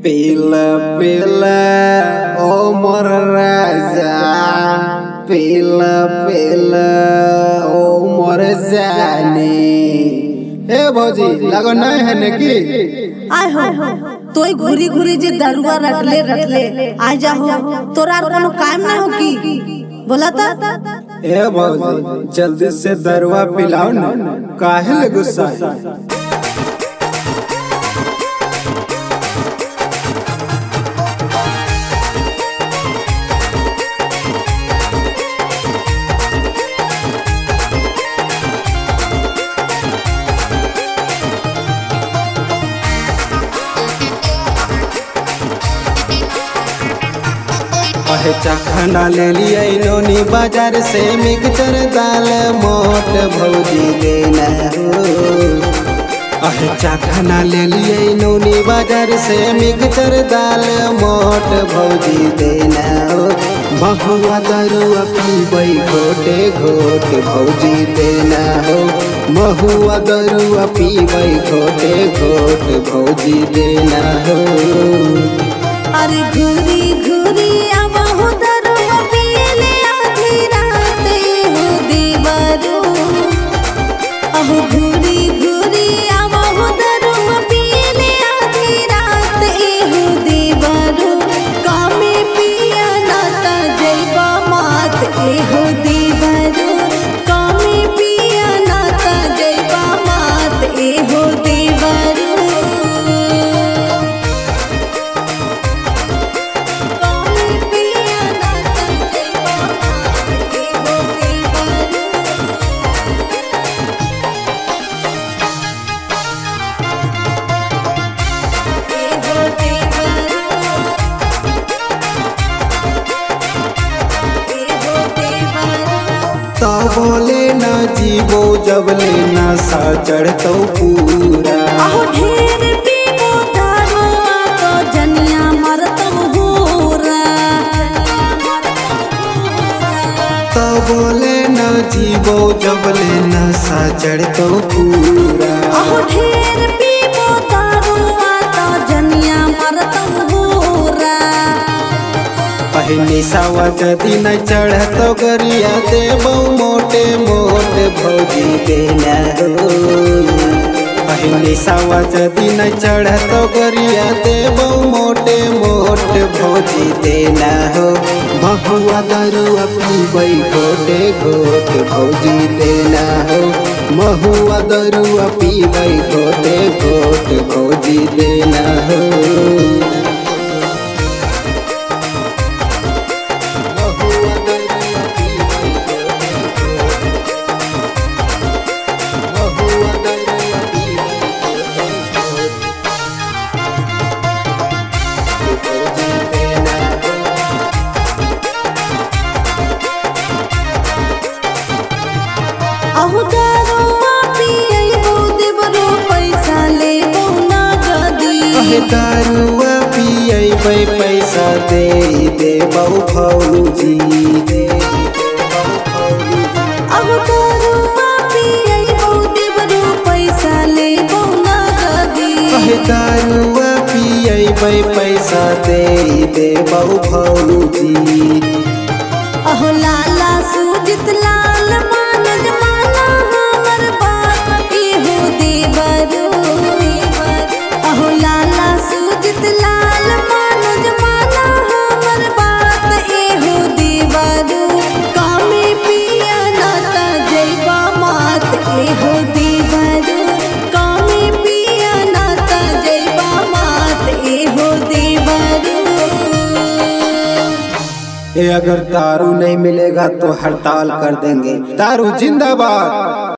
पीला पीला ओ मोर राजा, पीला पीला ओ मोर जानी। हे भौजी लगो नहीं है ने की आय हो तोय घुरी घुरी जे दरुआ रटले आ जा हो तोरा कोनो काम ना हो की बोला ता। हे भौजी जल्दी से दरुआ पिलाओ ना, काहे ले गुस्सा है। चाखना ले लिया नोनी बाजार से मिक्सचर दाल मोट भौजी देना हो। चाखना ले लिया नोनी बाजार से मिक्सचर दाल मोट भौजी देना हो। बहुआ दरुआ पीबै घोटे घोट भौजी देना हो। महुआ दरुआ पीबै घोटे घोट भौजी देना हो। अरे घुरी घुरी आवहु दरुआ पीले आधी रात हो देवरो। अहो घुरी घुरी आवहु दरुआ पीले आधी रात हो देवरो। कामे पिया नाता जैबा मात हो देवरो। कामे पिया नाता जैबा मात हो देवरो। तो बोले न जीवो जब ले नशा चढ़तो पूरा। अहो ढेर पीबो दरुआ तो जनिया मरतो होरा। तो बोले न जीवो जब ले नशा चढ़तो पूरा। अहो ढेर पीबो दरुआ तो जनिया मरतो होरा। पहली सावा जदी न चढ़तो गरिया देबो मोटे मोटे भौजी देना हो। पहली सावा जदी न चढ़तो गरिया देबो मोटे मोटे भौजी देना हो। बहुआ दरुआ पीबै घोटे घोट भौजी देना हो। महुआ दरुआ पीबै घोटे घोट भौजी देना हो। अहो दरुआ पियैबो देवरो पैसा लेबो ना गदी। दरुआ पियबै पैसा दे देबौ भौजी। अहो दरुआ पियैबो देवरो पैसा लेबो ना गदी। दरुआ पियबै पैसा दे देबौ भौजी। अहो लाला सूजित लाल मानज माना हमर बात हो देवरो। अहो लाला सूजित लाल मानज माना हमर बात हो देवरो। कामे पिया नाता जैबा मात हो देवरो। कामे पिया नाता जैबा मात हो देवरो। अगर दारू नहीं मिलेगा तो हड़ताल कर देंगे। दारू जिंदाबाद।